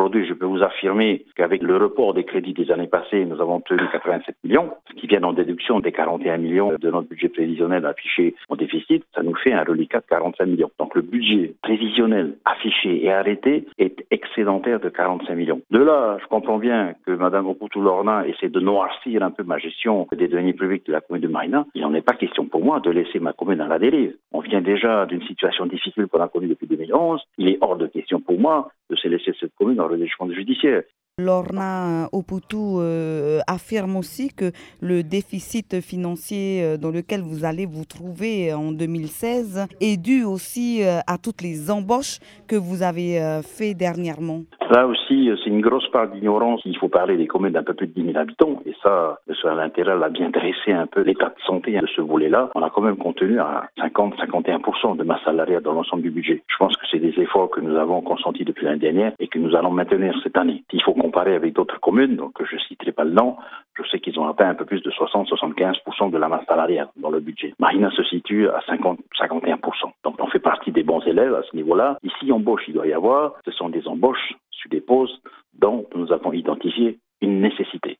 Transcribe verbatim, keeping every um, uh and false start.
Aujourd'hui, je peux vous affirmer qu'avec le report des crédits des années passées, nous avons obtenu quatre-vingt-sept millions, ce qui vient en déduction des quarante et un millions de notre budget prévisionnel affiché en déficit. Ça nous fait un reliquat de quarante-cinq millions. Donc le budget prévisionnel affiché et arrêté est excédentaire de quarante-cinq millions. De là, je comprends bien que Mme Oputu-Lorna essaie de noircir un peu ma gestion des deniers publics de la commune de Marina. Il n'en est pas question pour moi de laisser ma commune à la dérive. On vient déjà d'une situation difficile qu'on a connue depuis deux mille onze. Il est hors de question pour moi de se laisser cette commune dans le redressement judiciaire. Lorna Oputu euh, affirme aussi que le déficit financier euh, dans lequel vous allez vous trouver en deux mille seize est dû aussi euh, à toutes les embauches que vous avez euh, fait dernièrement. Là aussi, c'est une grosse part d'ignorance. Il faut parler des communes d'un peu plus de dix mille habitants. Et ça, M. Alain a bien dressé un peu l'état de santé de ce volet-là. On a quand même contenu à cinquante à cinquante et un pour cent de masse salariale dans l'ensemble du budget. Je pense que c'est des efforts que nous avons consentis depuis l'année dernière et que nous allons maintenir cette année. Il faut comparer avec d'autres communes, donc je ne citerai pas le nom. Je sais qu'ils ont atteint un peu plus de soixante à soixante-quinze pour cent de la masse salariale dans le budget. Marina se situe à cinquante à cinquante et un pour cent. Donc on fait partie des bons élèves à ce niveau-là. Ici, embauche, il doit y avoir. Ce sont des embauches sur des postes dont nous avons identifié une nécessité.